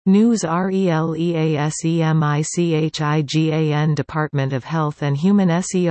News RELEASEMICHIGAN Department of Health and Human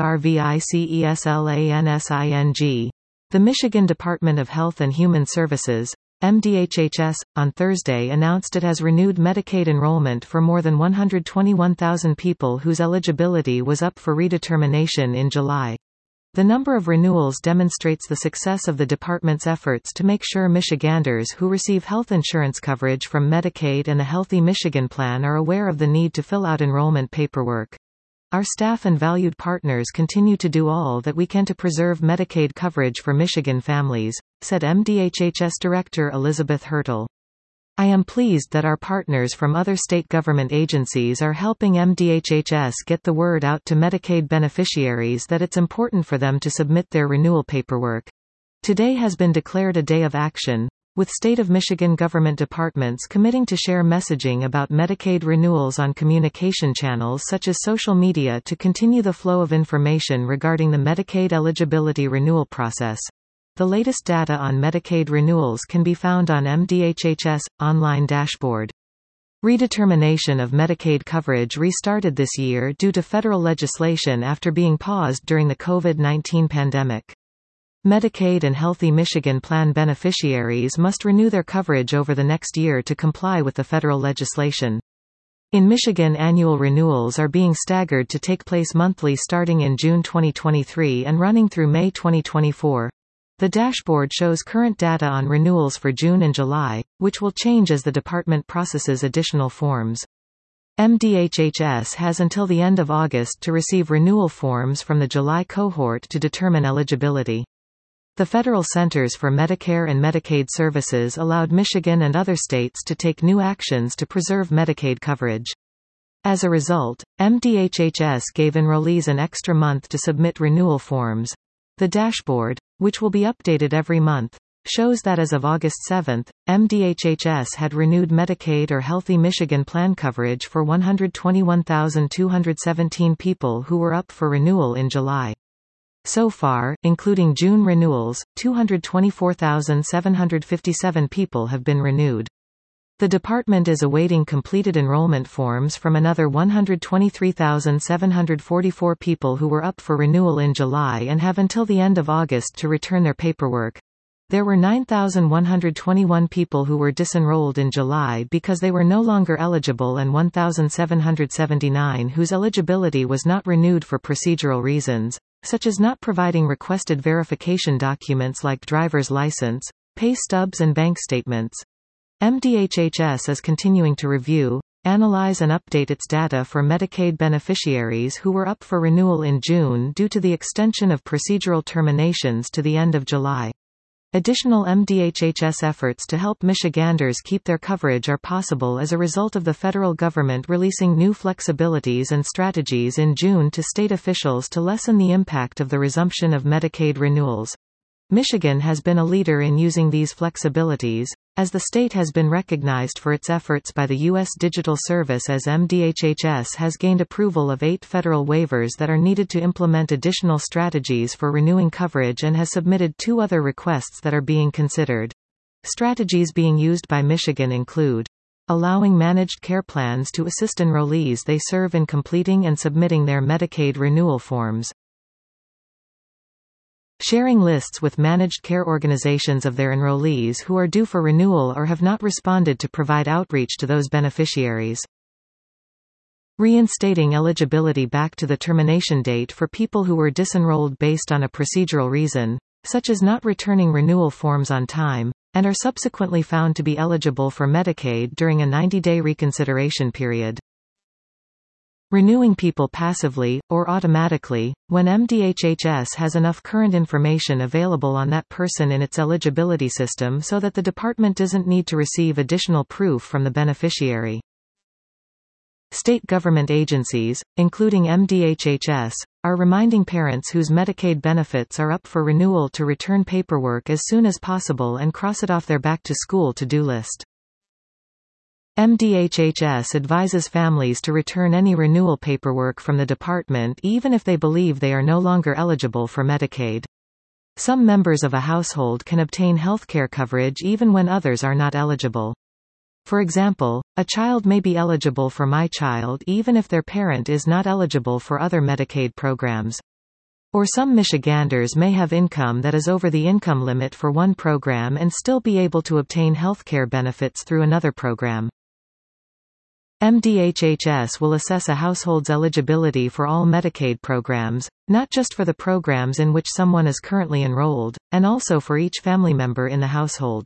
SERVICESLANSING. The Michigan Department of Health and Human Services, MDHHS, on Thursday announced it has renewed Medicaid enrollment for more than 121,000 people whose eligibility was up for redetermination in July. The number of renewals demonstrates the success of the department's efforts to make sure Michiganders who receive health insurance coverage from Medicaid and the Healthy Michigan Plan are aware of the need to fill out enrollment paperwork. Our staff and valued partners continue to do all that we can to preserve Medicaid coverage for Michigan families, said MDHHS Director Elizabeth Hertel. I am pleased that our partners from other state government agencies are helping MDHHS get the word out to Medicaid beneficiaries that it's important for them to submit their renewal paperwork. Today has been declared a day of action, with State of Michigan government departments committing to share messaging about Medicaid renewals on communication channels such as social media to continue the flow of information regarding the Medicaid eligibility renewal process. The latest data on Medicaid renewals can be found on MDHHS online dashboard. Redetermination of Medicaid coverage restarted this year due to federal legislation after being paused during the COVID-19 pandemic. Medicaid and Healthy Michigan Plan beneficiaries must renew their coverage over the next year to comply with the federal legislation. In Michigan, annual renewals are being staggered to take place monthly starting in June 2023 and running through May 2024. The dashboard shows current data on renewals for June and July, which will change as the department processes additional forms. MDHHS has until the end of August to receive renewal forms from the July cohort to determine eligibility. The Federal Centers for Medicare and Medicaid Services allowed Michigan and other states to take new actions to preserve Medicaid coverage. As a result, MDHHS gave enrollees an extra month to submit renewal forms. The dashboard, which will be updated every month, shows that as of August 7, MDHHS had renewed Medicaid or Healthy Michigan Plan coverage for 121,217 people who were up for renewal in July. So far, including June renewals, 224,757 people have been renewed. The department is awaiting completed enrollment forms from another 123,744 people who were up for renewal in July and have until the end of August to return their paperwork. There were 9,121 people who were disenrolled in July because they were no longer eligible and 1,779 whose eligibility was not renewed for procedural reasons, such as not providing requested verification documents like driver's license, pay stubs and bank statements. MDHHS is continuing to review, analyze and update its data for Medicaid beneficiaries who were up for renewal in June due to the extension of procedural terminations to the end of July. Additional MDHHS efforts to help Michiganders keep their coverage are possible as a result of the federal government releasing new flexibilities and strategies in June to state officials to lessen the impact of the resumption of Medicaid renewals. Michigan has been a leader in using these flexibilities, as the state has been recognized for its efforts by the U.S. Digital Service as MDHHS has gained approval of 8 federal waivers that are needed to implement additional strategies for renewing coverage and has submitted 2 other requests that are being considered. Strategies being used by Michigan include allowing managed care plans to assist enrollees they serve in completing and submitting their Medicaid renewal forms, sharing lists with managed care organizations of their enrollees who are due for renewal or have not responded to provide outreach to those beneficiaries. Reinstating eligibility back to the termination date for people who were disenrolled based on a procedural reason, such as not returning renewal forms on time, and are subsequently found to be eligible for Medicaid during a 90-day reconsideration period. Renewing people passively, or automatically, when MDHHS has enough current information available on that person in its eligibility system so that the department doesn't need to receive additional proof from the beneficiary. State government agencies, including MDHHS, are reminding parents whose Medicaid benefits are up for renewal to return paperwork as soon as possible and cross it off their back-to-school to-do list. MDHHS advises families to return any renewal paperwork from the department even if they believe they are no longer eligible for Medicaid. Some members of a household can obtain healthcare coverage even when others are not eligible. For example, a child may be eligible for My Child even if their parent is not eligible for other Medicaid programs. Or some Michiganders may have income that is over the income limit for one program and still be able to obtain healthcare benefits through another program. MDHHS will assess a household's eligibility for all Medicaid programs, not just for the programs in which someone is currently enrolled, and also for each family member in the household.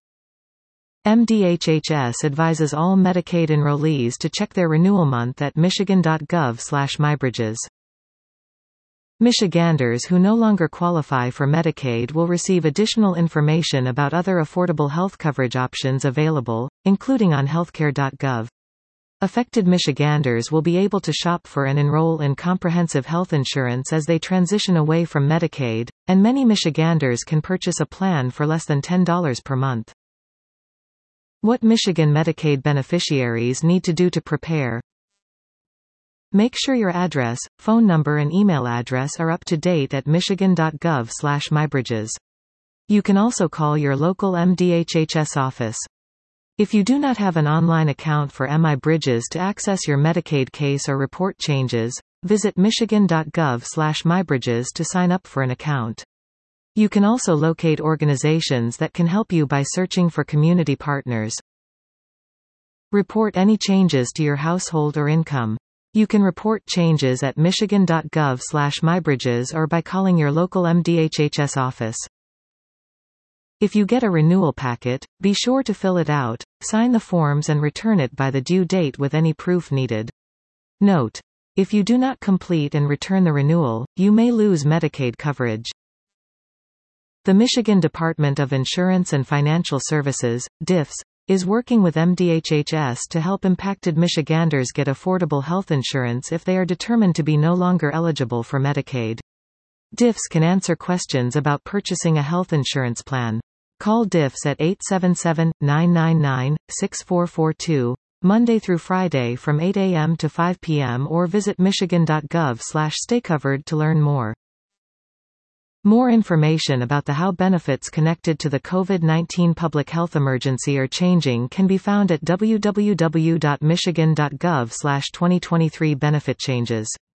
MDHHS advises all Medicaid enrollees to check their renewal month at michigan.gov/mybridges. Michiganders who no longer qualify for Medicaid will receive additional information about other affordable health coverage options available, including on healthcare.gov. Affected Michiganders will be able to shop for and enroll in comprehensive health insurance as they transition away from Medicaid, and many Michiganders can purchase a plan for less than $10 per month. What Michigan Medicaid beneficiaries need to do to prepare. Make sure your address, phone number and email address are up to date at michigan.gov/mybridges. You can also call your local MDHHS office. If you do not have an online account for MyBridges to access your Medicaid case or report changes, visit michigan.gov/mybridges to sign up for an account. You can also locate organizations that can help you by searching for community partners. Report any changes to your household or income. You can report changes at michigan.gov/mybridges or by calling your local MDHHS office. If you get a renewal packet, be sure to fill it out, sign the forms and return it by the due date with any proof needed. Note: if you do not complete and return the renewal, you may lose Medicaid coverage. The Michigan Department of Insurance and Financial Services, DIFS, is working with MDHHS to help impacted Michiganders get affordable health insurance if they are determined to be no longer eligible for Medicaid. DIFS can answer questions about purchasing a health insurance plan. Call DIFS at 877-999-6442, Monday through Friday from 8 a.m. to 5 p.m. or visit michigan.gov/staycovered to learn more. More information about how benefits connected to the COVID-19 public health emergency are changing can be found at www.michigan.gov/2023 benefit changes.